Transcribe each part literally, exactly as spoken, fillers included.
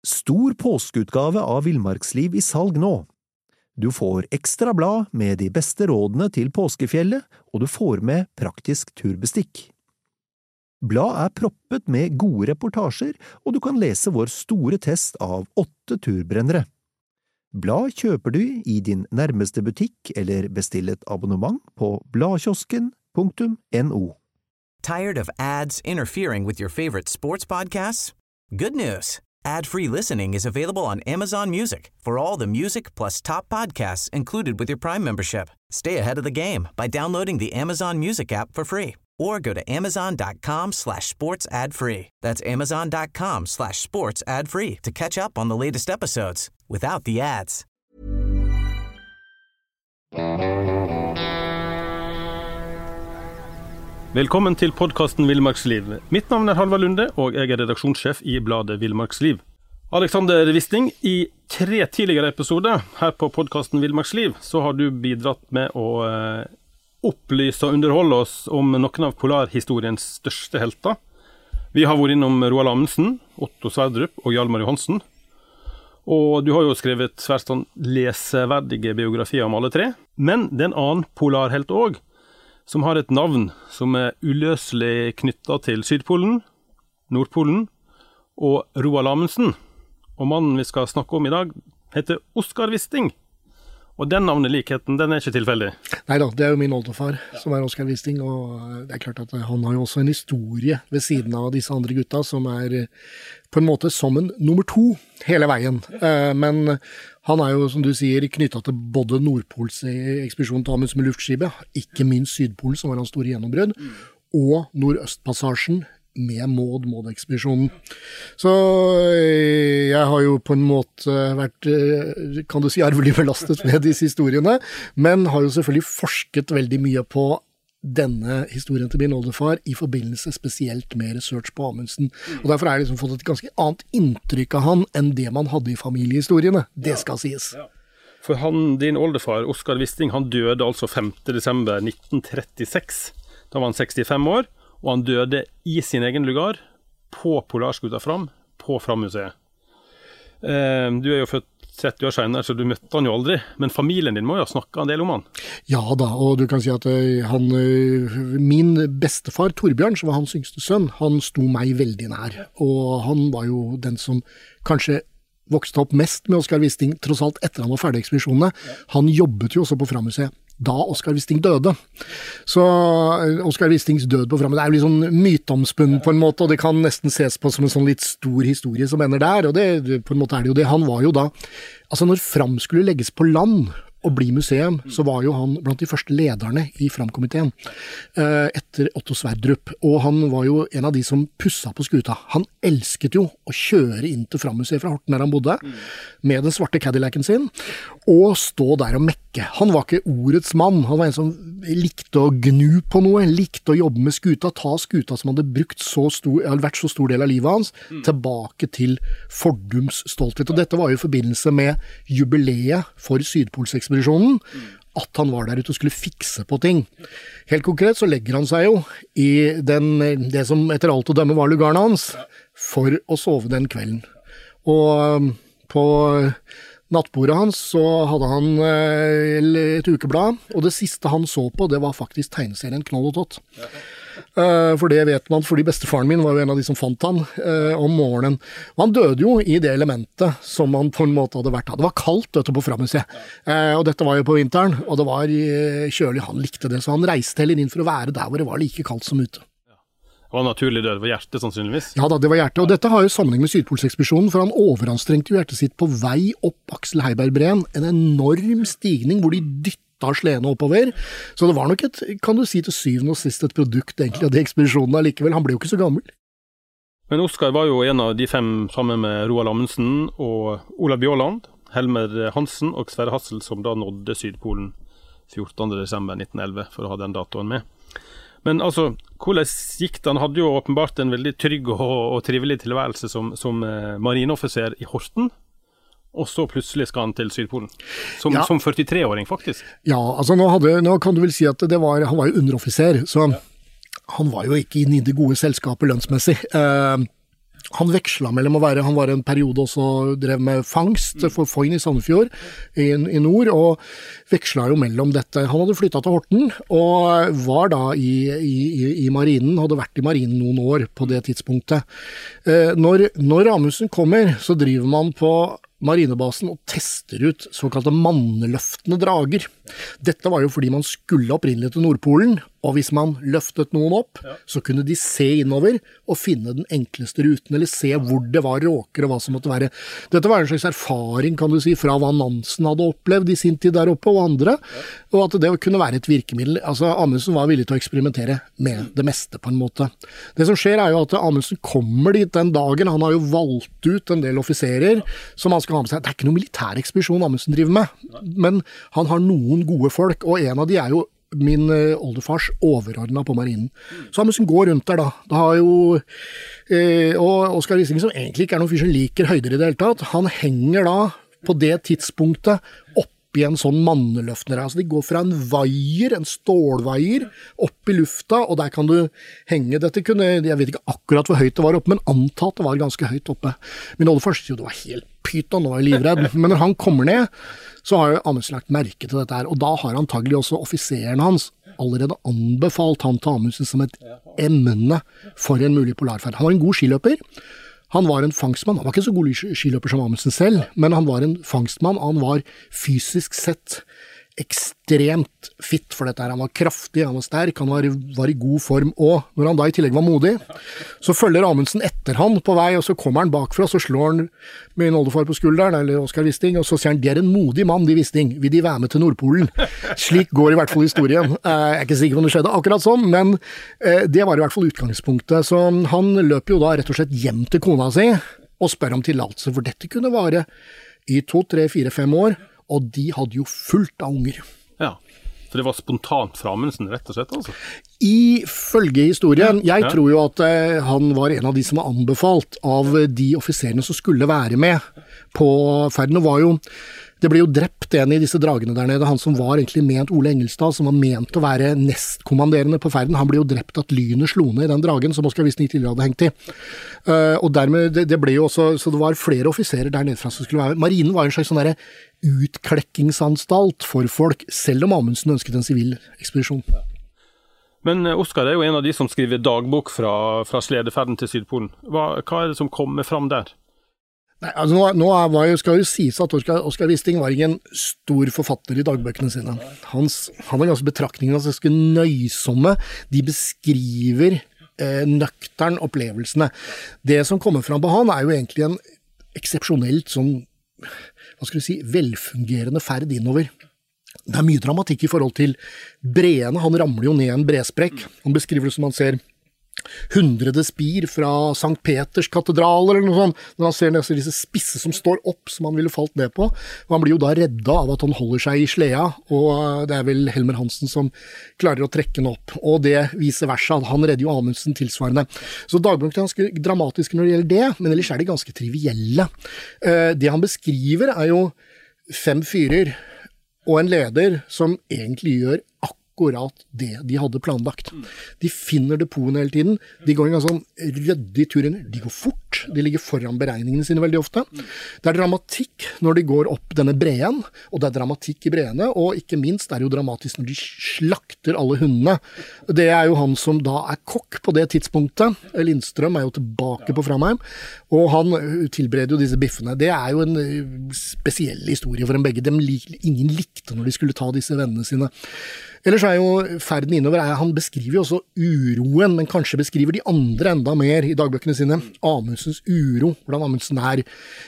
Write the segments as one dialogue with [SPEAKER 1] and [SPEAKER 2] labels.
[SPEAKER 1] Stor påskeutgave av Villmarksliv i salg nå. Du får ekstra blad med de beste rådene til påskefjellet, og du får med praktisk turbestikk. Blad er proppet med gode reportasjer, og du kan lese vår store test av åtte turbrennere. Blad kjøper du i din nærmeste butikk eller bestill et abonnement på bladkiosken punktum no.
[SPEAKER 2] Tired of ads interfering with your favorite sports podcasts? Good news! Ad-free listening is available on Amazon Music for all the music plus top podcasts included with your Prime membership. Stay ahead of the game by downloading the Amazon Music app for free or go to amazon.com slash sports ad free. That's amazon.com slash sports ad free to catch up on the latest episodes without the ads.
[SPEAKER 3] Velkommen til podcasten Villmarksliv. Mitt navn er Halvard Lunde, og jeg er redaksjonssjef i bladet Villmarksliv. Alexander Wisting, i tre tidligere episoder her på podcasten Villmarksliv, så har du bidratt med å eh, opplyse og underholde oss om noen av polarhistoriens største helter. Vi har vært innom Roald Amundsen, Otto Sverdrup og Hjalmar Johansen. Og du har jo skrevet svært sånn leseverdige biografier om alle tre. Men det er en annen polarhelt også, som har et navn som er uløselig knyttet til Sydpolen, Nordpolen og Roald Amundsen. Og mannen vi skal snakke om i dag heter Oskar Wisting. Og den navnelikheten, den er ikke tilfeldig.
[SPEAKER 4] Neida, det er jo min oldefar som er Oskar Wisting, og det er klart at han har jo også en historie ved siden av disse andre gutta, som er på en måte som en nummer to hele veien. Men han er jo, som du sier, knyttet til både Nordpols ekspedisjon til Amundsen med luftskipet, ikke minst Sydpolen, som var hans store gjennombrudd, og Nordøstpassasjen, med Maud Maud-ekspedisjonen. Så jeg har jo på en måte vært, kan du si, arvelig belastet med disse historiene, men har jo selvfølgelig forsket veldig mye på denne historien til min oldefar i forbindelse spesielt med research på Amundsen. Og derfor har jeg liksom fått et ganske annet inntrykk av han enn det man hadde i familiehistoriene. Det skal sies.
[SPEAKER 3] For han, din oldefar, Oskar Wisting, han døde altså femte desember nitten trettiseks. Da var han sekstifem år. Og han døde i sin egen lugar på Polarskuta Fram, på Fram-museet. Eh, du er jo født tretti år senere, så du møtte han jo aldri. Men familien din må jo ha snakket en del om han.
[SPEAKER 4] Ja da, og du kan si at han, min bestefar, Torbjørn, som var hans yngste sønn, han sto meg veldig nær. Og han var jo den som kanskje vokste opp mest med Oskar Wisting, tross alt etter han var ferdig i ekspedisjonene. Han jobbet jo også på Fram-museet da Oskar Wisting døde. Så Oskar Wistings død på Fram, det er jo litt sånn mytomspunnet på en måte, og det kan nesten ses på som en sånn litt stor historie som ender der, og det, på en måte er det jo det. Han var jo da, altså når Fram skulle legges på land og bli museum, så var jo han blant de første lederne i Fram-komiteen etter Otto Sverdrup, og han var jo en av de som pusset på skuta. Han elsket jo å kjøre inn til Fram-museet fra Horten der han bodde, med den svarte Cadillacen sin, og stå der og mekke. Han var ikke ordets mann, han var en som likte å gnu på noe, likte å jobbe med skuta, ta skuta som hadde brukt så stor, hadde vært så stor del av livet hans, tilbake til fordums stolthet. Og dette var jo i forbindelse med jubileet for Sydpolsekspedisjonen, at han var der ute og skulle fikse på ting. Helt konkret så legger han seg jo i den, det som etter alt å dømme var lugaren hans, for å sove den kvelden. Og på nattbordet hans så hadde han et ukeblad, og det siste han så på, det var faktisk tegneserien Knoll og Tott. For det vet man, fordi bestefaren min var jo en av de som fant han om morgenen. Og han døde jo i det elementet som han på en måte hadde vært. Det var kaldt dette på Fram-museet, og dette var jo på vinteren, og det var kjølig, han likte det, så han reiste heller inn for å være der hvor det var like kaldt som ute.
[SPEAKER 3] Det var naturlig død, det var hjertet sannsynligvis.
[SPEAKER 4] Ja da, det var hjertet, og dette har jo sammenheng med Sydpolsekspedisjonen, for han overanstrengte jo hjertet sitt på vei opp Aksel Heiberg-breen, en enorm stigning hvor de dytta slene oppover, så det var nok et, kan du si til syvende og sist, et produkt egentlig av de ekspedisjonene likevel. Han ble jo ikke så gammel.
[SPEAKER 3] Men Oskar var jo en av de fem sammen med Roald Amundsen og Olav Bjaaland, Helmer Hansen og Sverre Hassel, som da nådde Sydpolen fjortende desember nitten elleve, for å ha den datoen med. Men altså, hvordan gikk det? Han hadde jo åpenbart en veldig trygg og, og trivelig tilværelse som, som eh, marineoffiser i Horten, og så plutselig skal han til Sydpolen. Som, ja. Som førtitre-åring, faktisk. Ja, altså nå, hadde, nå kan du vel si at det var, han var jo underoffiser, så ja. Han var jo ikke inne i det gode selskapet lønnsmessig. Eh,
[SPEAKER 4] Han veksla mellom å være, han var en periode også drev med fangst for Foyn i Sandefjord i, i nord, og veksla jo mellom dette. Han hadde flyttet til Horten, og var da i, i, i marinen, hadde vært i marinen noen år på det tidspunktet. Eh, når, når Amundsen kommer, så driver man på marinebasen og tester ut såkalte manneløftende drager. Dette var jo fordi man skulle opprinnelig til Nordpolen, og hvis man løftet noen opp, ja. Så kunne de se innover og finne den enkleste ruten, eller se hvor det var råker og hva som måtte være. Dette var en slags erfaring, kan du si, fra hva Nansen hadde opplevd i sin tid der oppe, og andre, ja. Og at det kunne være et virkemiddel. Altså, Amundsen var villig til å eksperimentere med det meste på en måte. Det som skjer er jo at Amundsen kommer dit den dagen, han har jo valgt ut en del offiserer som han skal ha med seg. Det er ikke noen militær ekspedisjon Amundsen driver med, men han har noen gode folk, og en av de er jo min uh, oldefars overordnet på marinen. Så Amundsen går rundt der da. Det har jo, uh, og Oskar Wisting, som egentlig ikke er noen fyr som liker høyder i det hele tatt, han henger da på det tidspunktet opp i en sånn manneløftner. Altså de går fra en vaier, en stålvaier, opp i lufta, og der kan du henge. Dette kunne, jeg vet ikke akkurat hvor høyt det var oppe, men antatt det var ganske høyt oppe. Min oldefar sier jo det var helt pyton, nå var jeg livredd. Men når han kommer ned, så har jo Amundsen lagt merke til dette her, og da har antagelig også offiseren hans allerede anbefalt han til Amundsen som et emne for en mulig polarferd. Han var en god skiløper. Han var en fangstmann. Han var ikke så god skiløper som Amundsen selv, men han var en fangstmann. Han var fysisk sett ekstremt fit for dette her. Han var kraftig, han var sterk, han var, var i god form, og når han da i tillegg var modig, så følger Amundsen etter han på vei, og så kommer han bakfra, så slår han min oldefar på skulderen, eller Oskar Wisting, og så sier han, det er en modig mann, de Wisting, vil de være med til Nordpolen? Slik går i hvert fall historien. Jeg er ikke sikker om det skjedde akkurat sånn, men det var i hvert fall utgangspunktet. Så han løper jo da rett og slett hjem til kona si, og spør om tillatelse, for dette kunne vare i to, tre, fire, fem år, og de hadde jo fullt av unger.
[SPEAKER 3] Ja, så det var spontant fra Amundsen, rett og slett, altså?
[SPEAKER 4] I følge historien, jeg
[SPEAKER 3] ja.
[SPEAKER 4] tror jo at eh, han var en av de som var anbefalt av de offiserene som skulle være med på ferden, og var jo, det ble jo drept en i disse dragene der nede, han som var egentlig ment Ole Engelstad, som var ment å være nestkommanderende på ferden, han ble jo drept at lynet slo ned i den dragen, som Oskar Wisting tidligere hadde hengt i. Uh, og dermed, det, det ble jo også, så det var flere offiserer der nedfra som skulle være, marinen var en slags sånn der utklekingsanstalt for folk, selv om Amundsen ønsket en sivil ekspedisjon.
[SPEAKER 3] Men Oskar er jo en av de som skriver dagbok fra, fra sledeferden til Sydpolen. Hva, hva er det som kommer fram der?
[SPEAKER 4] Nei, altså nå, nå var jo, skal jo sies at Oskar, Oskar Wisting var ikke en stor forfatter i dagbøkene sine. Hans, han var ganske betraktningene altså ganske nøysomme. De beskriver eh, nøktern opplevelsene. Det som kommer fram på han er jo egentlig en eksepsjonelt sånn, hva skal du si, velfungerende ferd innover. Det er mye dramatikk i forhold til breene. Han ramler jo ned en bresprekk. Han beskriver det som han ser hundrede spir fra Sankt Peters katedral eller noe sånt, når han ser nesten disse spisse som står opp som han ville falt ned på, og han blir jo da redda av at han holder seg i sleda, og det er vel Helmer Hansen som klarer å trekke den opp, og det vice versa, han redder jo Amundsen tilsvarende. Så dagbøkene er ganske dramatiske når det gjelder det, men ellers er de ganske trivielle. Det han beskriver er jo fem fyrer og en leder som egentlig gjør akkurat akkurat det de hadde planlagt. De finner depoten hele tiden, de går en gang sånn røddig turen, de går fort, de ligger foran beregningene sine veldig ofte. Det er dramatikk når de går opp denne breen, og det er dramatikk i breene, og ikke minst er det jo dramatisk når de slakter alle hundene. Det er jo han som da er kokk på det tidspunktet, Lindstrøm er jo tilbake på Framheim, og han tilbereder jo disse biffene. Det er jo en spesiell historie for dem begge. Dem lik, ingen likte når de skulle ta disse vennene sine. Ellers er jo ferden innover, han beskriver jo også uroen, men kanskje beskriver de andre enda mer i dagbøkene sine. Amundsens uro, hvordan Amundsen er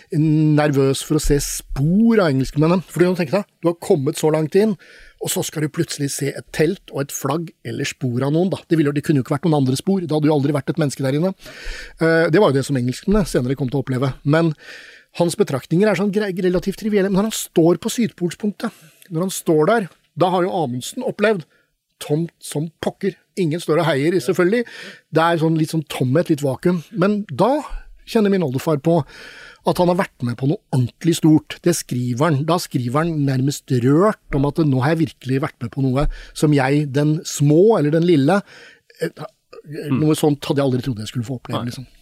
[SPEAKER 4] nervøs for å se spor av engelskmennene. For du kan tenke deg, du har kommet så langt inn, og så skal du plutselig se et telt og et flagg eller spor av noen. Da. Det, ville, det kunne jo ikke vært noen andre spor, det hadde jo aldri vært et menneske der inne. Det var jo det som engelskmennene senere kom til å oppleve. Men hans betraktninger er sånn relativt trivielle. Men når han står på sydpolspunktet, når han står der, da har jo Amundsen opplevd tomt som pokker. Ingen står og heier, selvfølgelig. Det er sånn litt sånn tomhet, litt vakuum. Men da kjenner min oldefar på at han har vært med på noe ordentlig stort. Det skriver han. Da skriver han nærmest rørt om at nå har jeg virkelig vært med på noe som jeg, den små eller den lille, noe sånt hadde jeg aldri trodd jeg skulle få oppleve, liksom.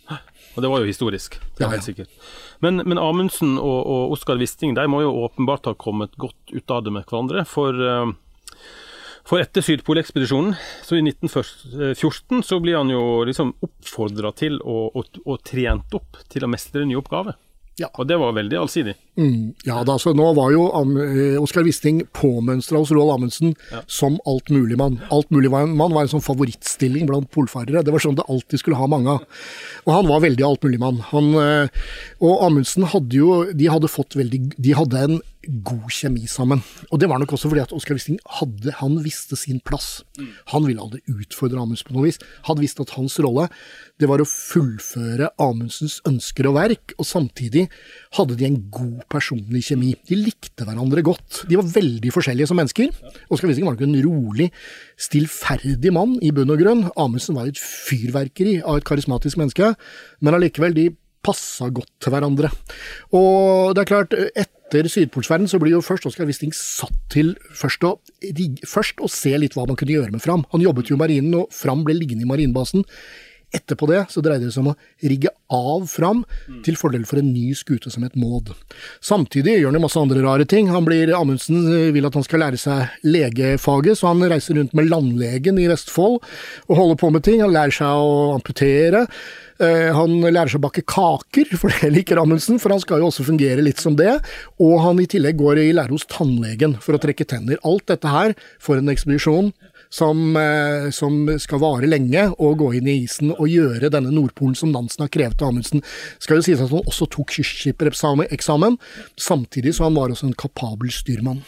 [SPEAKER 3] Og det var jo historisk, det er
[SPEAKER 4] Ja,
[SPEAKER 3] helt
[SPEAKER 4] ja.
[SPEAKER 3] sikkert. Men, men Amundsen og, og Oskar Wisting, de må jo åpenbart ha kommet godt ut av det med hverandre, for, uh, for etter Sydpolekspedisjonen, så i nitten fjorten, så blir han jo liksom oppfordret til å, å, å trent opp til å mestre en ny oppgave.
[SPEAKER 4] Ja.
[SPEAKER 3] Og det var veldig allsidig.
[SPEAKER 4] Mm, ja, da, så nå var jo Am eh, Oskar Wisting påmønstret hos Roald Amundsen
[SPEAKER 3] Ja.
[SPEAKER 4] som alt mulig mann. Alt mulig mann var en sånn favorittstilling blant polfarere. Det var sånn det alltid skulle ha mange av. Og han var veldig alt mulig mann. Han, eh, og Amundsen hadde jo, de hadde fått veldig, de hadde en god kjemi sammen. Og det var nok også fordi at Oskar Wisting hadde, han visste sin plass. Han ville aldri utfordre Amundsen på noe vis. Han visste at hans rolle, det var å fullføre Amundsens ønsker og verk, og samtidig hadde de en god personlig kjemi. De likte hverandre godt. De var veldig forskjellige som mennesker. Oskar Wisting var nok en rolig, stillferdig mann i bunn og grunn. Amundsen var et fyrverkeri av et karismatisk menneske, men allikevel de passet godt til hverandre. Og det er klart, etter Sydpolsferden så blir jo først Oskar Wisting satt til først å, først å se litt hva man kunne gjøre med Fram. Han jobbet jo i marinen, og Fram ble liggende i marinbasen. Etterpå det så dreide det seg om å rigge av Fram til fordel for en ny skute som het Maud. Samtidig gjør han jo masse andre rare ting. Han blir, Amundsen vil at han skal lære seg legefaget, så han reiser rundt med landlegen i Vestfold og holder på med ting. Han lærer seg å amputere. Han lærer seg å bakke kaker, for det liker Amundsen, for han skal jo også fungere litt som det. Og han i tillegg går i lære hos tannlegen for å trekke tenner. Alt dette her for en ekspedisjon som, som skal vare lenge, og gå inn i isen og gjøre denne Nordpolen som Nansen har krevet av Amundsen. Skal jo sies at han også tok kystskippereksamen, samtidig så han var også en kapabel styrmann.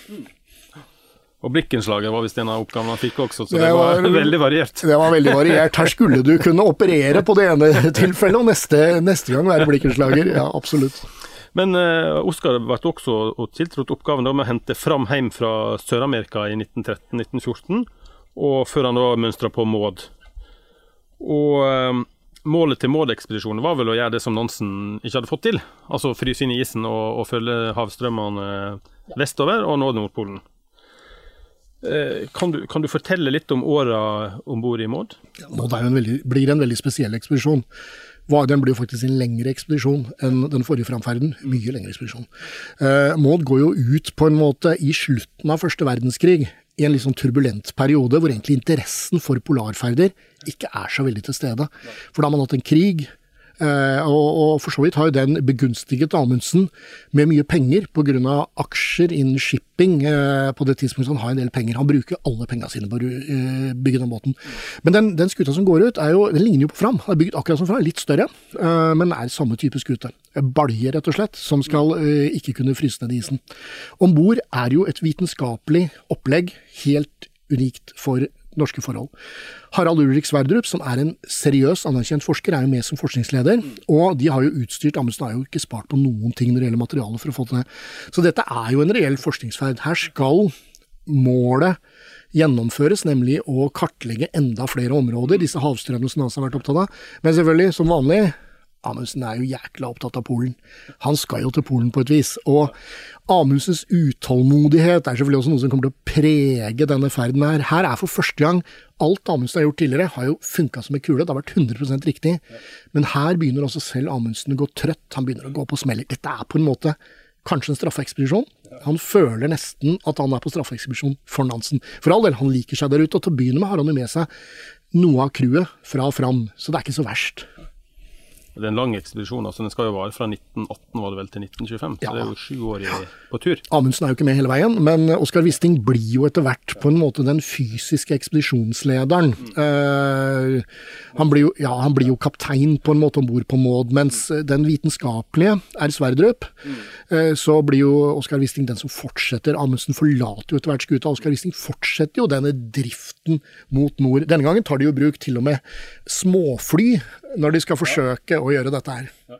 [SPEAKER 3] Og blikkenslaget var visst en av oppgavene han fikk også, så det, det var, var veldig variert.
[SPEAKER 4] Det var veldig variert. Her skulle du kunne operere på det ene tilfellet, og neste, neste gang være blikkenslager. Ja, absolutt.
[SPEAKER 3] Men uh, Oskar ble også tiltrådt oppgaven da med å hente Fram hjem fra Sør-Amerika i nitten tretten til nitten fjorten, og før han da mønstret på Maud. Og uh, målet til Maud-ekspedisjonen var vel å gjøre det som Nansen ikke hadde fått til, altså fryse inn i isen og, og følge havstrømmene vestover og nå Nordpolen. Kan du, kan du fortelle litt om året ombord i Maud?
[SPEAKER 4] Ja, Maud er en veldig, blir en veldig spesiell ekspedisjon. Den blir jo faktisk en lengre ekspedisjon enn den forrige framferden. Mye lengre ekspedisjon. Uh, Maud går jo ut på en måte i slutten av første verdenskrig, i en litt sånn turbulent periode, hvor egentlig interessen for polarferder ikke er så veldig til stede. For da har man hatt en krig, Uh, og, og for så vidt har jo den begunstiget Amundsen med mye penger på grunn av aksjer innen shipping. Uh, på det tidspunktet han har en del penger. Han bruker alle pengene sine på å uh, bygge den båten. Men den, den skuta som går ut, er jo, den ligner jo på Fram. Den er bygget akkurat som Fram, litt større, uh, men er samme type skute. Balje, rett og slett, som skal uh, ikke kunne fryse ned i isen. Ombord er jo et vitenskapelig opplegg helt unikt for norske forhold. Harald Ulrik Sverdrup, som er en seriøs, anerkjent forsker, er jo med som forskningsleder, og de har jo utstyrt, Amundsen har jo ikke spart på noen ting når det gjelder materiale for å få til det. Så dette er jo en reell forskningsferd. Her skal målet gjennomføres, nemlig å kartlegge enda flere områder, disse havstrømmene som Nansen har vært opptatt av. Men selvfølgelig, som vanlig, Amundsen er jo jækla opptatt av Polen. Han skal jo til Polen på et vis, og Amundsens utålmodighet er selvfølgelig også noe som kommer til å prege denne ferden her. Her er for første gang, alt Amundsen har gjort tidligere har jo funket som en kule, det har vært hundre prosent riktig, men her begynner også selv Amundsen å gå trøtt, han begynner å gå på smeller. Dette er på en måte kanskje en straffeekspedisjon. Han føler nesten at han er på straffeekspedisjon for Nansen. For all del, han liker seg der ute, og til å begynne med har han jo med seg noe av crewet fra Fram, så det er ikke så verst.
[SPEAKER 3] Det er en lang ekspedisjon, altså den skal jo være fra nitten atten var det vel til nitten tjuefem, så
[SPEAKER 4] ja.
[SPEAKER 3] Det er jo sju år i, på tur.
[SPEAKER 4] Amundsen er jo ikke med hele veien, men Oskar Wisting blir jo etter hvert på en måte den fysiske ekspedisjonslederen. Mm. Uh, han, blir jo, ja, han blir jo kaptein på en måte ombord på Maud, mens den vitenskapelige er Sverdrup. Mm. Uh, så blir jo Oskar Wisting den som fortsetter. Amundsen forlater jo etter hvert skuta. Oskar Wisting fortsetter jo denne driften mot nord. Denne gangen tar de jo bruk til og med småfly når de skal forsøke å gjøre dette her.
[SPEAKER 3] Ja.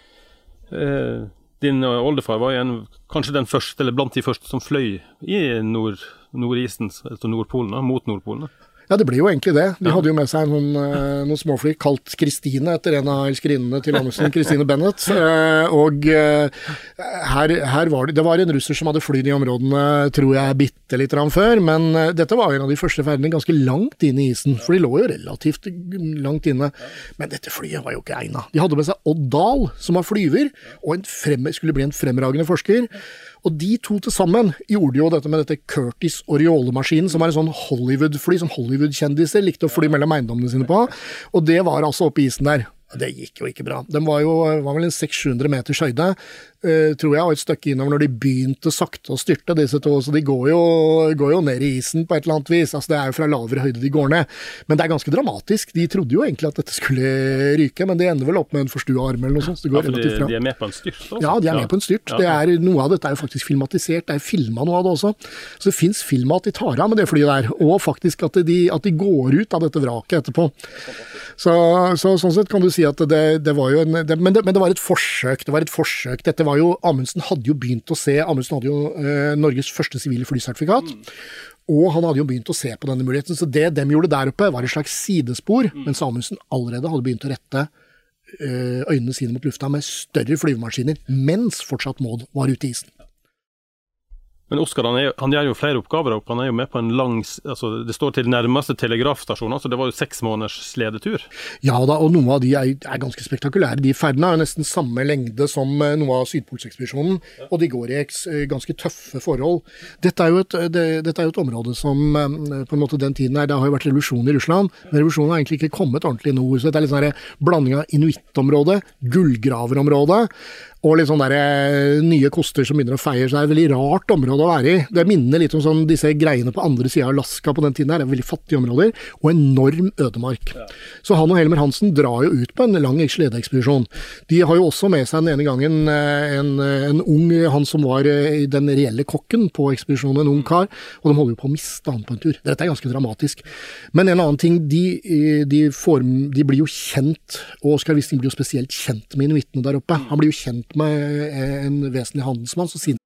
[SPEAKER 3] Eh, din oldefar var en, kanskje den første, eller blant de første som fløy i nord, nordisen, altså Nordpolen, mot Nordpolen.
[SPEAKER 4] Ja, det ble jo egentlig det. De hadde jo med seg noen, noen småfly kalt Kristine etter en av elskerinnene til Amundsen, Kristine Bennett. Og her, her var det, det var en russer som hadde flydd i områdene, tror jeg, bitte litt før, men dette var en av de første ferdene ganske langt inn i isen, for de lå jo relativt langt inne. Men dette flyet var jo ikke egnet. De hadde med seg Odd Dahl, som var flyver, og en frem, skulle bli en fremragende forsker. Og de to til sammen gjorde jo dette med dette Curtis Oriole-maskinen, som er en sånn Hollywood-fly, som Hollywood-kjendiser likte å fly mellom eiendommene sine på. Og det var altså oppe i isen der. Det gikk jo ikke bra. Den var jo var vel en seks til sju hundre meters høyde, uh, tror jeg, og et stykke innover når de begynte sakte å styrte disse to, så de går jo, går jo ned i isen på et eller annet vis. Altså det er jo fra lavere høyde de går ned. Men det er ganske dramatisk. De trodde jo egentlig at dette skulle ryke, men det ender vel opp med en forstua arm eller noe sånt. Det går
[SPEAKER 3] ja, for
[SPEAKER 4] relativt
[SPEAKER 3] de,
[SPEAKER 4] fra.
[SPEAKER 3] de er med på en styrt også?
[SPEAKER 4] Ja, de er med på en styrt. Ja. Det er, noe av dette er jo faktisk filmatisert, det er filmet noe av det også. Så det finnes film at de tar av med det flyet der, og faktisk at de, at de går ut av dette vraket etterpå. Så, så sånn sett kan du si at det, det var jo en, det, men, det, men det var et forsøk, det var et forsøk. Dette var jo, Amundsen hadde jo begynt å se, Amundsen hadde jo eh, Norges første sivile flysertifikat, mm. og han hadde jo begynt å se på denne muligheten, så det de gjorde der oppe var et slags sidespor, mm. mens Amundsen allerede hadde begynt å rette eh, øynene sine mot lufta med større flyvemaskiner, mens fortsatt Maud var ute i isen.
[SPEAKER 3] Men Oskar, han, er, han gjør jo flere oppgaver opp. Han er jo med på en lang, altså det står til nærmeste telegrafstasjon, så det var jo seks måneders sledetur.
[SPEAKER 4] Ja da, og noen av de er, er ganske spektakulære. De ferdene er jo nesten samme lengde som noe av Sydpolsekspedisjonen, og de går i eks, ganske tøffe forhold. Dette er, jo et, det, dette er jo et område som på en måte den tiden her, det har jo vært revolusjon i Russland, men revolusjonen har egentlig ikke kommet ordentlig i nord, så det er litt sånn her blanding av inuittområde, gullgraverområde, og litt sånn der nye koster som begynner å feie, så det er et veldig rart område å være i. Det minner litt om sånn disse greiene på andre siden av Alaska på den tiden her, det er veldig fattige områder, og enorm ødemark. Ja. Så han og Helmer Hansen drar jo ut på en lang sledeekspedisjon. De har jo også med seg den ene gangen en, en ung, han som var den reelle kokken på ekspedisjonen, en ung kar, og de holder jo på å miste han på en tur. Dette er ganske dramatisk. Men en annen ting, de, de, får, de blir jo kjent, og Oskar Wisting blir jo spesielt kjent med inuittene der oppe. Han blir jo kjent med en vesentlig handelsmann som sier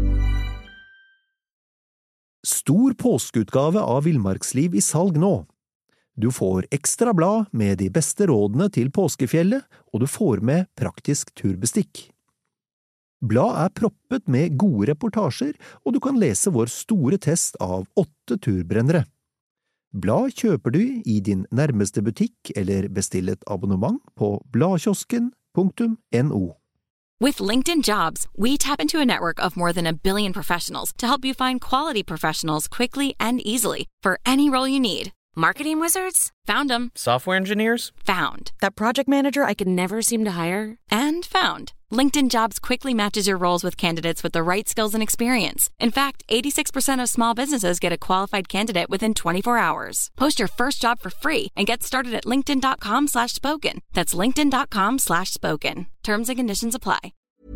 [SPEAKER 1] Stor påskeutgave av Villmarksliv i salg nå. Du får ekstra blad med de beste rådene til påskefjellet, og du får med praktisk turbestikk. Blad er proppet med gode reportasjer, og du kan lese vår store test av åtte turbrennere. Blad kjøper du i din nærmeste butikk eller bestill et abonnement på bladkiosken punktum no.
[SPEAKER 5] With LinkedIn Jobs, we tap into a network of more than a billion professionals to help you find quality professionals quickly and easily for any role you need. Marketing wizards? Found them.
[SPEAKER 6] Software engineers?
[SPEAKER 5] Found.
[SPEAKER 7] That project manager I could never seem to hire?
[SPEAKER 5] And found. LinkedIn Jobs quickly matches your roles with candidates with the right skills and experience. In fact, eighty-six percent of small businesses get a qualified candidate within twenty-four hours. Post your first job for free and get started at linkedin.com slash spoken. That's linkedin.com slash spoken. Terms and conditions apply.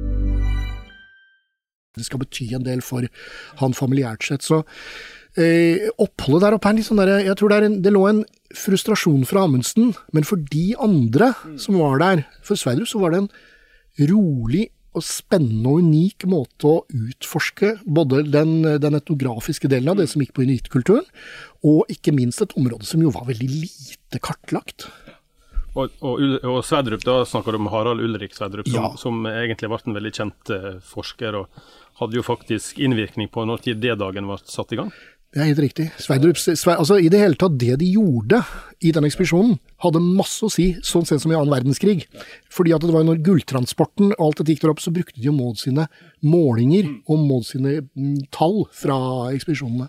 [SPEAKER 4] Det skal bety en del for han familiært sett, så eh, oppholdet der oppe er litt sånn der, jeg tror det, er en, det lå en frustrasjon fra Amundsen, men for de andre som var der, for Sverdrup så var det en rolig og spennende og unik måte å utforske både den, den etnografiske delen av det som gikk på inuittkulturen, og ikke minst et område som jo var veldig lite kartlagt.
[SPEAKER 3] Og, og, og Sverdrup, da snakker du om Harald Ulrik Sverdrup, som, ja. som egentlig ble en veldig kjent forsker, og hadde jo faktisk innvirkning på når det dagen var satt i gang.
[SPEAKER 4] Det er helt riktig. Sverdrup, Sver, altså i det hele tatt, det de gjorde i den ekspedisjonen, hadde masse å si, sånn sett som i annen verdenskrig. Fordi at det var når gulltransporten og alt det gikk der opp, så brukte de jo Maud sine målinger og Maud sine tall fra ekspedisjonene.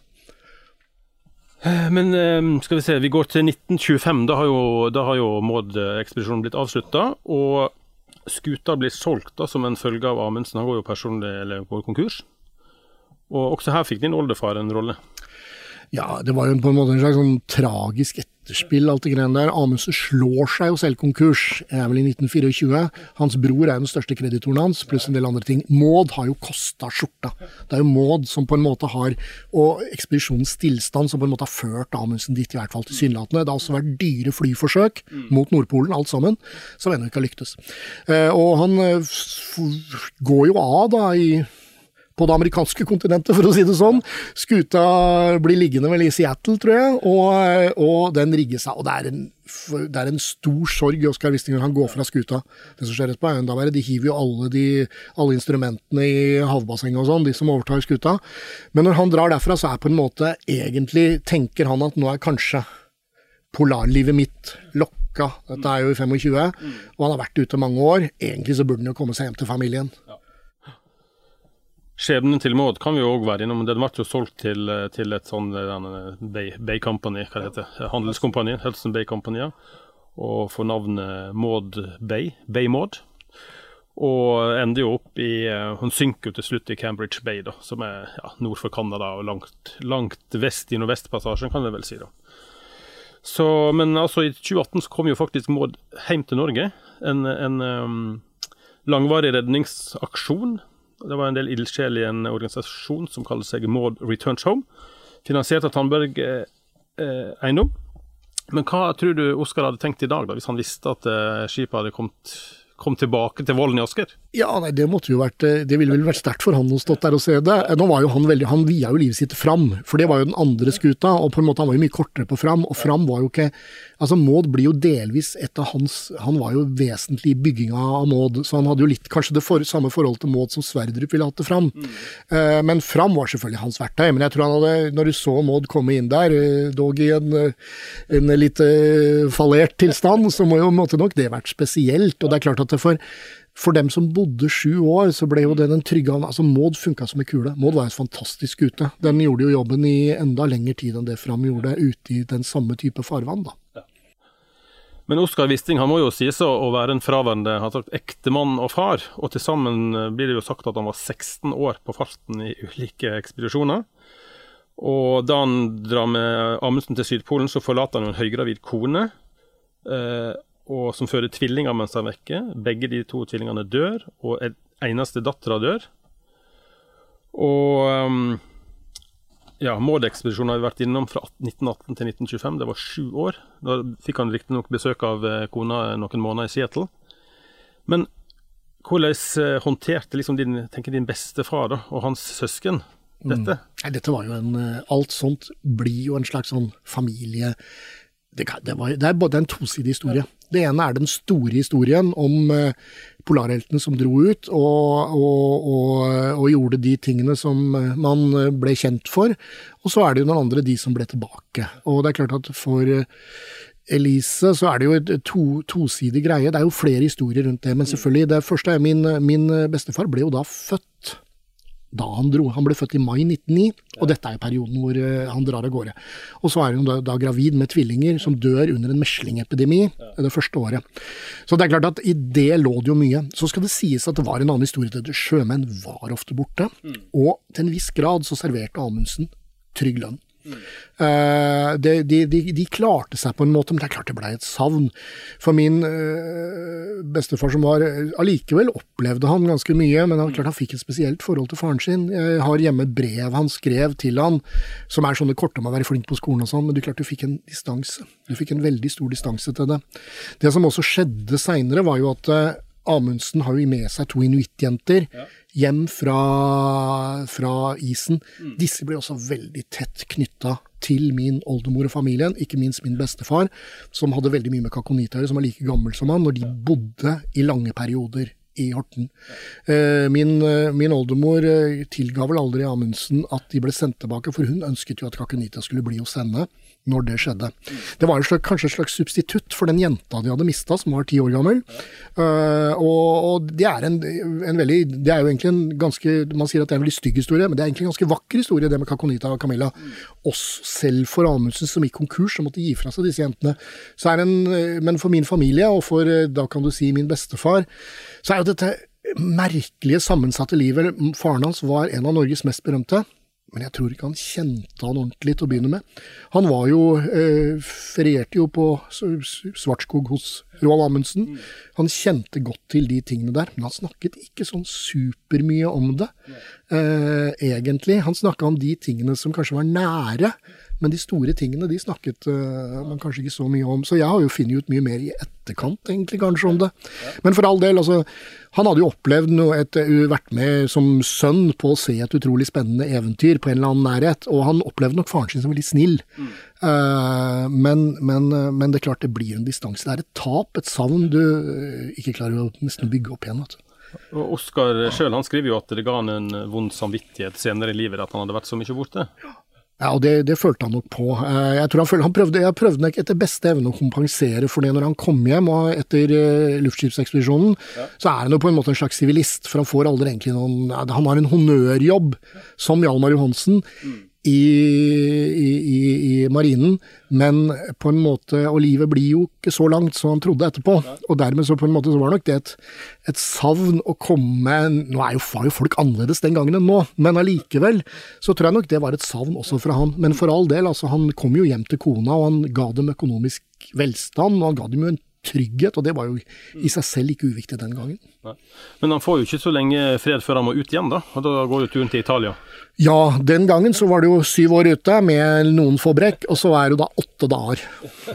[SPEAKER 3] Men skal vi se, vi går til nitten tjuefem, da har jo, da har jo Maud-ekspedisjonen blitt avsluttet, og skuta blir solgt da, som en følge av Amundsen. Han går jo personlig, eller går konkurs. Og også her fikk din oldefar en rolle.
[SPEAKER 4] Ja, det var jo på en måte en slags sånn tragisk etterspill, alt det greiene der. Amundsen slår seg jo selv konkurs, er vel i nitten tjuefire. Hans bror er den største kreditoren hans, pluss en del andre ting. Maud har jo kostet skjorta. Det er jo Maud som på en måte har, og ekspedisjonens stillstand som på en måte har ført Amundsen dit, i hvert fall til synlatene. Det har også vært dyre flyforsøk mot Nordpolen, alt sammen, som ennå ikke har lyktes. Eh, og han f- går jo av da i på det amerikanske kontinentet, for å si det sånn. Skuta blir liggende vel i Seattle, tror jeg, og, og den rigger seg, og det er en, det er en stor sorg i Oskar Wisting når han går fra skuta. Det som skjer rett på øyen da være, de hiver jo alle, de, alle instrumentene i havbassenget og sånn, de som overtar skuta. Men når han drar derfra, så er på en måte, egentlig tenker han at nå er kanskje polarlivet mitt lokka. Dette er jo i tjuefem, og han har vært ute mange år. Egentlig så burde han jo komme seg hjem til familien.
[SPEAKER 3] Ja. Skjebnen til Maud kan vi jo også være innom. Den ble jo solgt til, til et sånn Bay, Bay Company, hva det heter, handelskompani, Hudson Bay Company, og får navnet Maud Bay, Bay Maud. Og ender jo opp i, hun synker jo til slutt i Cambridge Bay, da, som er ja, nord for Canada, og langt, langt vest i nordvestpassasjen, kan jeg vel si da. Så, men altså i tjueatten så kom jo faktisk Maud hjem til Norge, en, en um, langvarig redningsaksjon. Det var en del ildsjel i en organisasjon som kaller seg Maud Returns Home, finansiert av Tandberg eh, eh, Eiendom. Men hva tror du Oskar hadde tenkt i dag da, hvis han visste at eh, skipet hadde kommet, kom tilbake til Vollen i Asker?
[SPEAKER 4] Ja, nei, det måtte jo vært, det ville vel vært sterkt for han å stått der og se det. Nå var jo han veldig, han via jo livet sitt fram, for det var jo den andre skuta, og på en måte han var jo mye kortere på fram, og fram var jo ikke, altså Maud blir jo delvis et av hans, han var jo vesentlig i bygginga av Maud, så han hadde jo litt, kanskje det for, samme forhold til Maud som Sverdrup ville hatt det fram. Mm. Uh, men fram var selvfølgelig hans verktøy, men jeg tror han hadde, når du så Maud komme inn der, dog i en, en litt uh, fallert tilstand, så må jo måtte nok det vært spesielt, og det er klart at det for For dem som bodde sju år, så ble jo det den trygge, altså Maud funket som en kule. Maud var et fantastisk ute. Den gjorde jo jobben i enda lengre tid enn det Fram gjorde ute i den samme type farvann da. Ja.
[SPEAKER 3] Men Oskar Wisting, han må jo sies å være en fraværende, han har sagt ektemann og far, og til sammen blir det jo sagt at han var seksten år på farten i ulike ekspedisjoner. Og da han drar med Amundsen til Sydpolen, så forlater han jo en høygravid kone, eh, og som fører tvillinger mens han er vekke. Begge de to tvillingene dør, og en eneste dattera dør. Og um, ja, Maud-ekspedisjonen har vi vært innom fra nitten atten til nitten tjuefem, det var sju år. Da fikk han riktig nok besøk av kona noen måneder i Seattle. Men hvordan håndterte liksom din, tenker din bestefar da, og hans søsken dette?
[SPEAKER 4] Mm. Nei, dette var jo en, alt sånt blir jo en slags sånn familie. Det, det, var, det er både en tosidig historie. Det ene er den store historien om uh, polarheltene som dro ut og, og, og, og gjorde de tingene som man ble kjent for. Og så er det jo den andre, de som ble tilbake. Og det er klart at for uh, Elise så er det jo et to, tosidig greie. Det er jo flere historier rundt det, men selvfølgelig det første er min, min bestefar ble jo da født da han dro. Han ble født i mai nitten null ni, og dette er perioden hvor uh, han drar av gårde. Og så er hun da, da gravid med tvillinger som dør under en meslingepidemi det første året. Så det er klart at i det lå det jo mye. Så skal det sies at det var en annen historie til sjømenn var ofte borte, mm. og til en viss grad så serverte Amundsen trygg lønn. Mm. Uh, de, de, de, de klarte seg på en måte, men det er klart det ble et savn. For min uh, bestefar som var, allikevel opplevde han ganske mye, men han, klart, han fikk et spesielt forhold til faren sin. Jeg har hjemme brev han skrev til han, som er sånne korte om å være flink på skolen og sånn, men du klart du fikk en distanse. Du fikk en veldig stor distanse til det. Det som også skjedde senere var jo at uh, Amundsen har jo med seg to inuittjenter ja. hjem fra, fra isen. Mm. Disse ble også veldig tett knyttet til min oldemor og familien, ikke minst min bestefar, som hadde veldig mye med kakonitøyre, som var like gammel som han, når de bodde i lange perioder i Horten. Ja. Min, min oldemor tilga vel aldri Amundsen at de ble sendt tilbake, for hun ønsket jo at kakonita skulle bli hos henne når det skjedde. Mm. Det var en slags, kanskje et slags substitutt for den jenta de hadde mistet, som var ti år gammel. Ja. Uh, og, og det er en, en veldig, det er jo egentlig en ganske, man sier at det er en veldig stygg historie, men det er egentlig en ganske vakker historie, det med Kakonita og Camilla. Mm. Også selv for Amundsen som gikk konkurs, som måtte gi fra seg disse jentene. Så er en, men for min familie, og for, da kan du si, min bestefar, så er jo dette merkelige sammensatte livet. Faren hans var en av Norges mest berømte, men jeg tror ikke han kjente han ordentlig til å begynne med. Han var jo, eh, ferierte jo på Svartskog hos Roald Amundsen. Han kjente godt til de tingene der, men han snakket ikke sånn supermye om det, eh, egentlig. Han snakket om de tingene som kanskje var nære, men de store tingene, de snakket uh, man kanskje ikke så mye om. Så jeg har jo funnet ut mye mer i etterkant, egentlig, kanskje om det. Men for all del, altså, han hadde jo opplevd noe, et, vært med som sønn på å se et utrolig spennende eventyr på en eller annen nærhet, og han opplevde nok faren sin som veldig snill. Mm. Uh, men, men, men det er klart det blir en distanse. Det er et tap, et savn du ikke klarer å nesten bygge opp igjen, vet du.
[SPEAKER 3] Og Oskar selv, han skriver jo at det ga han en vond samvittighet senere i livet, at han hadde vært så mye borte.
[SPEAKER 4] Ja, og det, det følte han nok på. Jeg tror han, følte, han prøvde, jeg prøvde nok etter beste evne å kompensere for det når han kom hjem, og etter uh, luftskipsekspedisjonen, ja. Så er han jo på en måte en slags sivilist, for han får aldri egentlig noen, han har en honnørjobb som Hjalmar Johansen, mm. I, i, i, i marinen, men på en måte, og livet blir jo ikke så langt som han trodde etterpå, og dermed så på en måte så var nok det et, et savn å komme, nå er jo, var jo folk annerledes den gangen enn nå, men allikevel, så tror jeg nok det var et savn også fra han, men for all del, altså han kom jo hjem til kona, og han ga dem økonomisk velstand, og han ga dem jo en trygghet, og det var jo i seg selv ikke uviktig den gangen.
[SPEAKER 3] Nei. Men han får jo ikke så lenge fred før han må ut igjen da, og da går jo turen til Italia.
[SPEAKER 4] Ja, den gangen så var det jo syv år ute med noen få brekk, og så er det da åtte dager.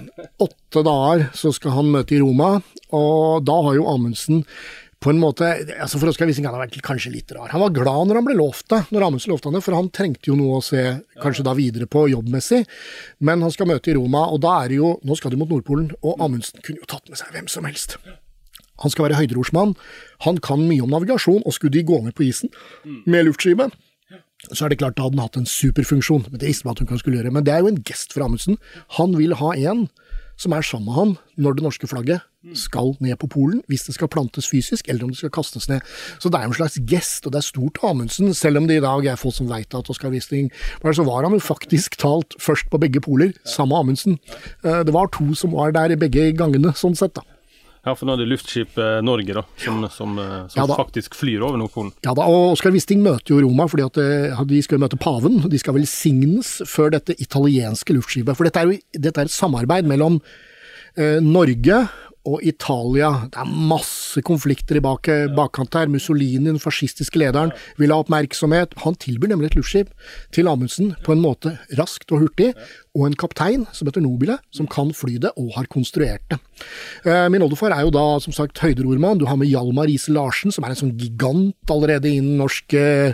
[SPEAKER 4] Åtte dager så skal han møte i Roma, og da har jo Amundsen på en måte, altså for Oskar Wisting hadde vært kanskje litt rar. Han var glad når han ble lovt det, når Amundsen lovte han det, for han trengte jo noe å se kanskje da videre på jobbmessig, men han skal møte i Roma, og da er det jo, nå skal de mot Nordpolen, og Amundsen kunne jo tatt med seg hvem som helst. Han skal være høyderorsmann, han kan mye om navigasjon, og skulle de gå ned på isen med luftskipet, så er det klart da hadde han hatt en superfunksjon, men det visste man at hun kan skulle gjøre, men det er jo en gest fra Amundsen. Han vil ha en som er sammen med han når det norske flagget skal ned på Polen, hvis det skal plantes fysisk, eller om det skal kastes ned. Så det er jo en slags gest, og det er stort Amundsen, selv om det i dag er folk som vet at Oskar Wisting var, så var han jo faktisk talt først på begge poler, sammen med Amundsen. Det var to som var der i begge gangene, sånn sett da.
[SPEAKER 3] Ja, for nå er det luftskip Norge da, som, som, som ja, faktisk flyr over Nordpolen.
[SPEAKER 4] Ja da, og Oskar Wisting møter jo Roma, fordi at de skal møte paven, de skal velsignes før dette italienske luftskipet, for dette er jo dette er et samarbeid mellom eh, Norge og Italia. Det er masse konflikter i bak, bakkant her. Mussolini, den fascistiske lederen, vil ha oppmerksomhet. Han tilbyr nemlig et luftskip til Amundsen på en måte raskt og hurtig, og en kaptein som heter Nobile, som kan fly det og har konstruert det. Eh, min oldefar er jo da, som sagt, høyderormann. Du har med Hjalmar Riise Larsen, som er en sånn gigant allerede innen norsk eh,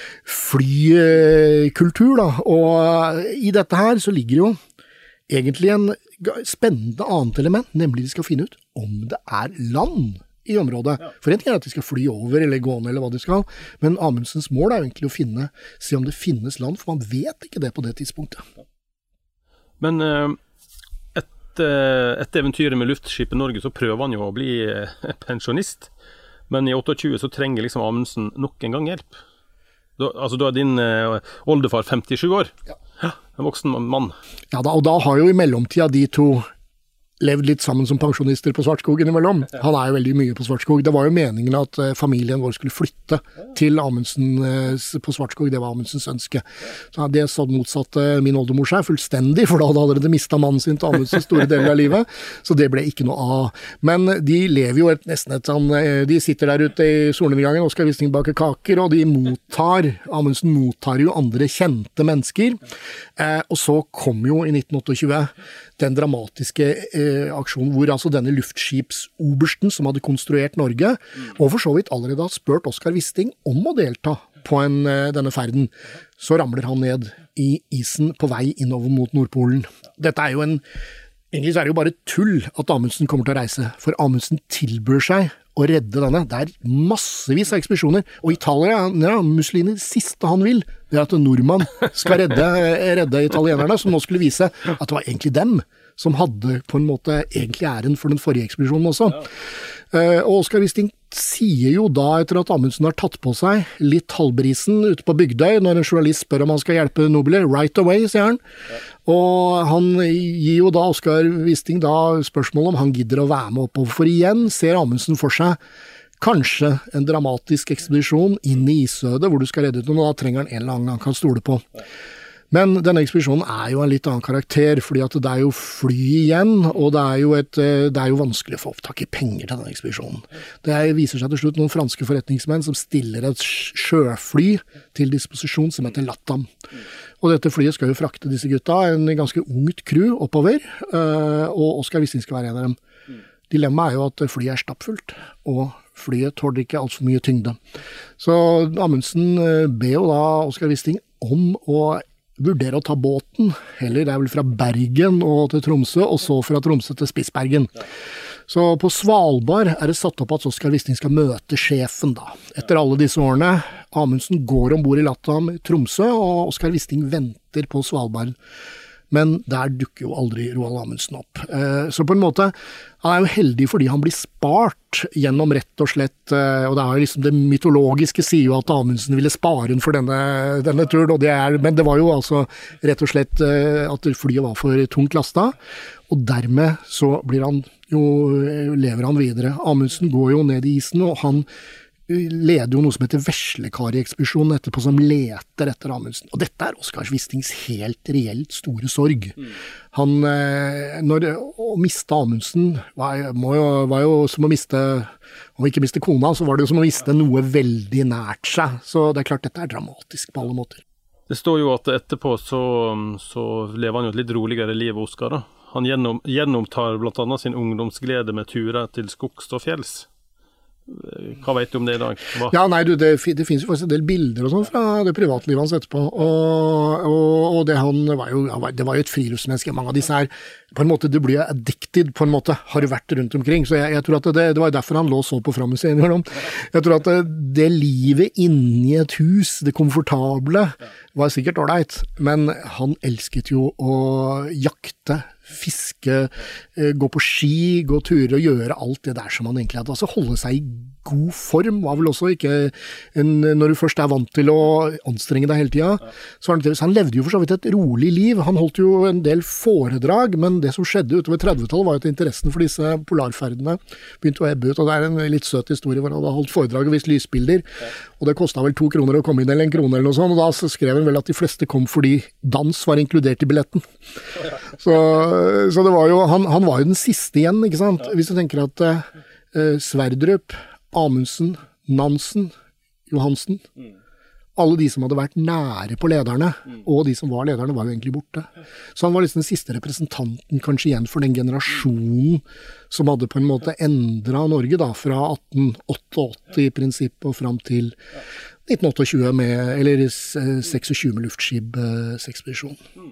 [SPEAKER 4] flykultur, da. Og i dette her så ligger jo egentlig en spennende annet element, nemlig de skal finne ut om det er land i området. For en ting er at de skal fly over eller gå ned eller hva de skal, men Amundsens mål er jo egentlig å finne, se om det finnes land, for man vet ikke det på det tidspunktet.
[SPEAKER 3] Men etter et eventyr med luftskipet Norge så prøver han jo å bli pensjonist, men i tjueåtte så trenger liksom Amundsen nok en gang hjelp. Da, altså da er din oldefar femtisju år. Ja. En voksen mann. Ja da, og da har jo i mellomtida de to levd litt sammen som pensjonister på Svartskogen imellom. Han er jo veldig mye på Svartskog. Det var jo meningen at familien vår skulle flytte til Amundsen på Svartskog. Det var Amundsens ønske. Så det så motsatte min oldemor seg fullstendig, for da hadde allerede mistet mannen sin til Amundsens store deler av livet. Så det ble ikke noe av. Men de lever jo et, nesten et sånn, de sitter der ute i solnedgangen, Oskar Wisting baker kaker, og de mottar, Amundsen mottar jo andre kjente mennesker. Eh, og så kom jo i nitten tjueåtte den dramatiske eh, aksjonen hvor altså denne luftskipsobersten som hadde konstruert Norge, og for så vidt allerede har spurt Oskar Wisting om å delta på en, eh, denne ferden, så ramler han ned i isen på vei innover mot Nordpolen. Dette er jo en, egentlig så er det jo bare tull at Amundsen kommer til å reise, for Amundsen tilbyr seg å redde denne. Det er massevis av ekspedisjoner, og Italia, ja, Mussolini, det siste han vil, det er at en nordmann skal redde, redde italienerne, som nå skulle vise at det var egentlig dem som hadde på en måte egentlig æren for den forrige ekspedisjonen også. Ja. Uh, og Oskar Wisting sier jo da, etter at Amundsen har tatt på seg litt halvbrisen ute på Bygdøy, når en journalist spør om han skal hjelpe Nobile, right away, sier han. Ja. Og han gir jo da Oskar Wisting da spørsmål om han gidder å være med oppover, for igjen ser Amundsen for seg kanskje en dramatisk ekspedisjon inn i isødet, hvor du skal redde ut noen, og da trenger han en eller annen han kan stole på.
[SPEAKER 4] Men denne ekspedisjonen er jo en litt annen karakter, fordi at det er jo fly igjen, og det er jo, et, det er jo vanskelig å få opptak i penger til denne ekspedisjonen. Det viser seg til slutt noen franske forretningsmenn som stiller et sjøfly til disposisjon som heter Latam. Og dette flyet skal jo frakte disse gutta, en ganske ungt crew oppover, og Oskar Wisting skal være en av dem. Dilemmaet er jo at flyet er stappfullt, og flyet tåler ikke alt for mye tyngde. Så Amundsen ber jo da Oskar Wisting om å vurdere å ta båten, heller det er vel fra Bergen og til Tromsø, og så fra Tromsø til Spitsbergen. Så på Svalbard er det satt opp at Oskar Wisting skal møte sjefen da. Etter alle disse årene, Amundsen går ombord i Latam i Tromsø, og Oskar Wisting venter på Svalbard. Men der dukker jo aldri Roald Amundsen opp. Så på en måte, han er jo heldig fordi han blir spart gjennom rett og slett, og det er jo liksom det mytologiske sier jo at Amundsen ville spare den for denne, denne turen, og det er, men det var jo altså rett og slett at flyet var for tungt lastet, og dermed så blir han jo, lever han videre. Amundsen går jo ned i isen, og han leder jo noe som heter Veslekari-ekspedisjonen etterpå, som leter etter Amundsen. Og dette er Oskar Wistings helt reelt store sorg. Han, når, å miste Amundsen var, må jo, var jo som å miste, om ikke miste kona, så var det jo som å miste noe veldig nært seg. Så det er klart, dette er dramatisk på alle måter.
[SPEAKER 3] Det står jo at etterpå så, så lever han jo et litt roligere liv, Oskar da. Han gjennom, gjennomtar blant annet sin ungdomsglede med turer til skogs og fjells. Hva vet du om det i dag? Hva?
[SPEAKER 4] Ja, nei, du, det, det finnes jo faktisk en del bilder og sånn fra det privatlivet hans etterpå, og, og, og det, han var jo, det var jo et friluftsmenneske. Mange av disse her, på en måte, du blir addicted, på en måte, har du vært rundt omkring, så jeg, jeg tror at det, det var derfor han lå så på Frammuseet innimellom. Jeg tror at det, det livet inni et hus, det komfortable, var sikkert ordentlig, men han elsket jo å jakte, fiske, gå på ski, gå turer og gjøre alt det der som han egentlig hadde. Altså holde seg i god form var vel også ikke en, når du først er vant til å anstrenge deg hele tiden. Så han, han levde jo for så vidt et rolig liv. Han holdt jo en del foredrag, men det som skjedde utover trettitallet var at interessen for disse polarferdene begynte å ebbe ut, og det er en litt søt historie hvor han hadde holdt foredrag og vist lysbilder, og det kostet vel to kroner å komme inn eller en krone eller noe sånt, og da skrev han vel at de fleste kom fordi dans var inkludert i billetten. Så Så det var jo, han, han var jo den siste igjen, ikke sant? Hvis du tenker at uh, Sverdrup, Amundsen, Nansen, Johansen, mm. alle de som hadde vært nære på lederne, mm. og de som var lederne var jo egentlig borte. Så han var liksom den siste representanten kanskje igjen for den generasjonen som hadde på en måte endret Norge da, fra atten åttiåtte i prinsipp og frem til nitten tjueåtte med, eller tjueseks med luftskipsekspedisjonen.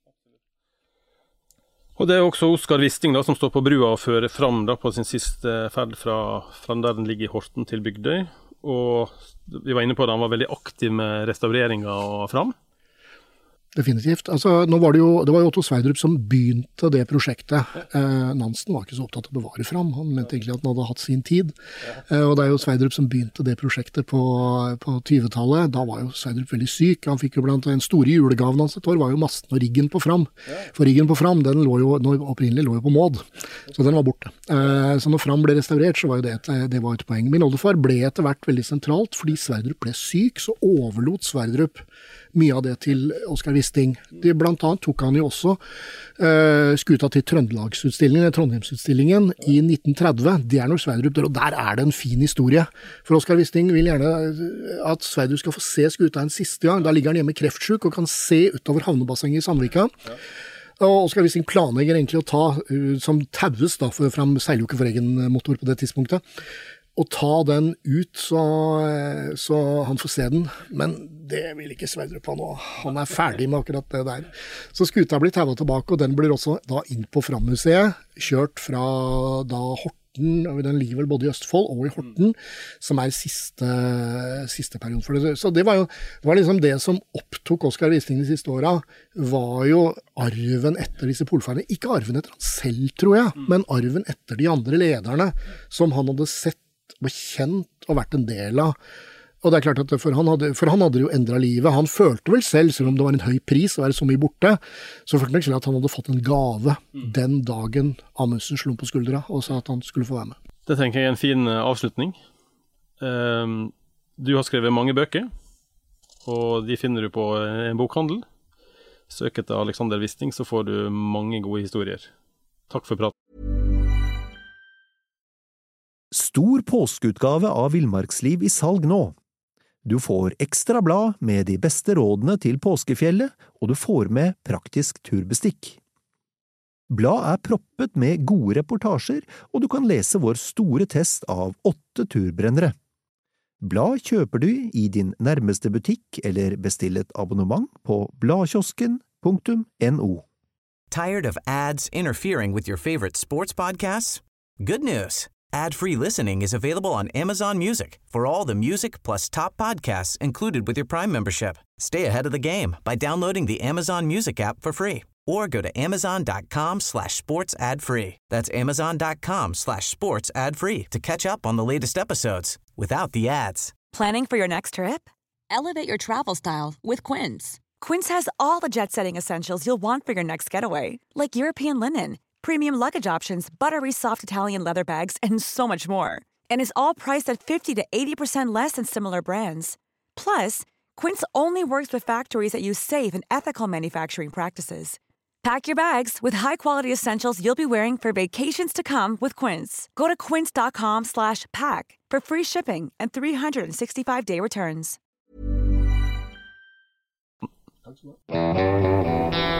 [SPEAKER 3] Og det er også Oskar Wisting da, som står på brua og fører fram da, på sin siste ferd fra, fra der den ligger i Horten til Bygdøy. Og vi var inne på det, han var veldig aktiv med restaureringa og fram.
[SPEAKER 4] Definitivt. Altså, nå var det jo, det var jo Otto Sverdrup som begynte det prosjektet. Eh, Nansen var ikke så opptatt av å bevare fram, han mente egentlig at han hadde hatt sin tid. Eh, og det er jo Sverdrup som begynte det prosjektet på, på tjuetallet. Da var jo Sverdrup veldig syk. Han fikk jo blant den store julegaven hans et år, var jo masten og riggen på fram. For riggen på fram, den lå jo, opprinnelig lå jo på Måd, så den var borte. Eh, så når fram ble restaurert, så var jo det et, det var et poeng. Min oldefar ble etter hvert veldig sentralt, fordi Sverdrup ble syk, så overlot Sverdrup mye av det til Oskar Wisting. Det blant annet tok han jo også uh, skuta til Trøndelagsutstillingen, Trondheimsutstillingen i nitten tretti. Det er når Sverdrup dør, og der er det en fin historie. For Oskar Wisting vil gjerne at Sverdrup skal få se skuta en siste gang. Da ligger han hjemme kreftsjuk og kan se utover havnebassenget i Sandvika. Ja. Og Oskar Wisting planlegger egentlig å ta, uh, som taues da, for fram seiljokke for egen motor på det tidspunktet, og ta den ut så, så han får se den, men det vil ikke Sverdrup ha nå. Han er ferdig med akkurat det der. Så skuta blir tauet tilbake, og den blir også da inn på Frammuseet, kjørt fra da Horten, og den ligger vel både i Østfold og i Horten, som er siste, siste periode for det. Så det var jo det var liksom det som opptok Oskar Wisting de siste årene, var jo arven etter disse polferdene. Ikke arven etter han selv, tror jeg, men arven etter de andre lederne, som han hadde sett var kjent og vært en del av. Og det er klart at for han hadde, for han hadde jo endret livet. Han følte vel selv, selv om det var en høy pris å være så mye borte, så følte han ikke selv at han hadde fått en gave den dagen Amundsen slo på skuldra og sa at han skulle få være med.
[SPEAKER 3] Det tenker jeg er en fin avslutning. Du har skrevet mange bøker, og de finner du på en bokhandel. Søk etter Alexander Wisting, så får du mange gode historier. Takk for praten.
[SPEAKER 1] Stor påskeutgave av Villmarksliv i salg nå. Du får ekstra blad med de beste rådene til påskefjellet, og du får med praktisk turbestikk. Blad er proppet med gode reportasjer, og du kan lese vår store test av åtte turbrennere. Blad kjøper du i din nærmeste butikk eller bestill et abonnement på bladkiosken punktum no.
[SPEAKER 2] Tired of ads interfering with your favorite sports podcasts? Good news. Ad-free listening is available on Amazon Music for all the music plus top podcasts included with your Prime membership. Stay ahead of the game by downloading the Amazon Music app for free or go to amazon.com slash sports ad free. That's amazon.com slash sports ad free to catch up on the latest episodes without the ads.
[SPEAKER 5] Planning for your next trip? Elevate your travel style with Quince. Quince has all the jet-setting essentials you'll want for your next getaway, like European linen, premium luggage options, buttery soft Italian leather bags, and so much more. And is all priced at fifty to eighty percent less than similar brands. Plus, Quince only works with factories that use safe and ethical manufacturing practices. Pack your bags with high-quality essentials you'll be wearing for vacations to come with Quince. Go to quince.com slash pack for free shipping and three sixty-five day returns.
[SPEAKER 4] Takk skal du ha.